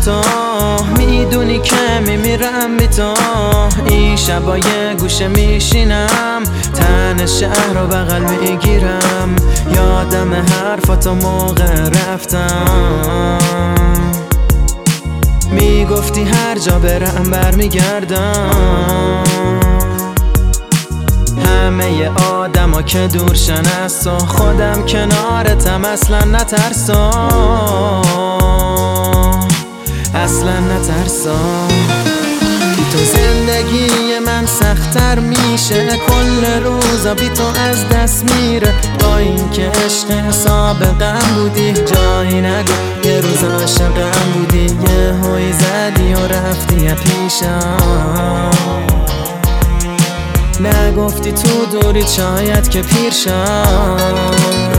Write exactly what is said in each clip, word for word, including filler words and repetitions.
تو، میدونی که میمیرم بی تو. این شبای گوشه میشینم، تن شهر رو بغل میگیرم، یادم حرفاتو موقع رفتم. میگفتی هر جا برم برمیگردم، همه آدم ها که دورشن از تو، خودم کنارتم اصلا نترسا، اصلا نترسا. تو زندگی من سخت‌تر میشه، کل روزا بی تو از دست میره. با این که عشق سابقم بودی، جایی نگو یه روز عاشقم بودی. یه هوی زدی و رفتی پیشم، نگفتی تو دوری شاید که پیرشم.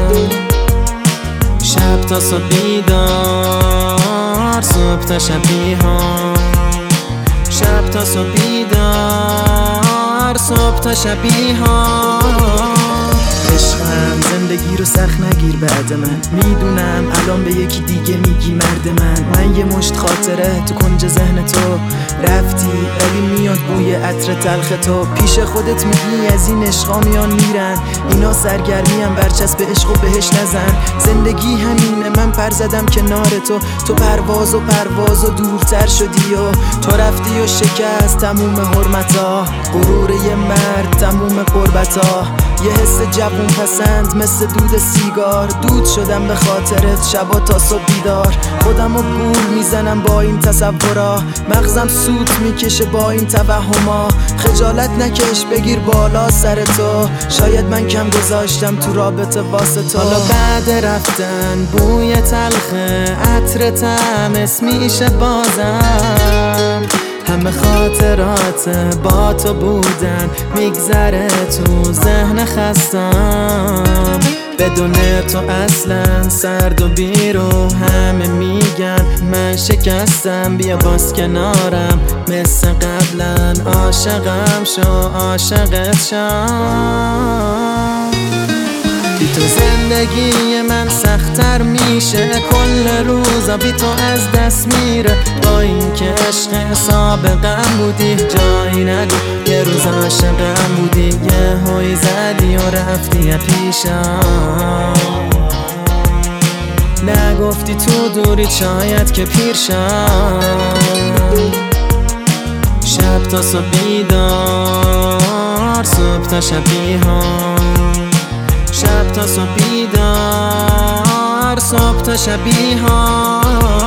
شب تا صبح بیدار، صبح تا شب بیهار، شب تا صبح بیدار، صبح تا شب بیهار. عشقم زندگی رو سخت نگیر بعد من، میدونم الان به یکی دیگه میگی مرد من. من یه مشت خاطره تو کنج ذهن تو رفتی، ولی میاد بوی عطر تلخ تو. پیش خودت میگی از این عشقا میان میرن، اینا سرگرمیم برچسب عشق و بهش نزن. زندگی همینه، من پر زدم کنار تو، تو پرواز و پرواز و دورتر شدی و تو رفتی و شکست تموم حرمتا، غرور یه مرد تموم قربتا. یه حس جوون پسند مثل دود سیگار، دود شدم به خاطرت شبا تا صبح بیدار. خودمو گول میزنم با این تصورا، مغزم سوت میکشه با این توهما. خجالت نکش بگیر بالا سر تو، شاید من کم گذاشتم تو رابطه واسه تو. حالا بعد رفتن بوی تلخه عطر تمس میشه بازم، همه خاطرات با تو بودن میگذره تو ذهن خستم. بدون تو اصلا سرد و بیرو، همه میگن من شکستم. بیا باز کنارم مثل قبلا، عاشقم شو عاشقت شم. بی تو زندگی من سخت‌تر میشه، کل روزا بی تو از دست میره. با این که عشق سابقم بودی، جایی نگو یه روز عاشقم بودی. یه هوی زدی و رفتی پیشم، نگفتی تو دوری شاید که پیرشم. شب تا صبح بیدار، صبح تا شب بیهار، شب تا صبح بیدار، صبح تا شب بیهار.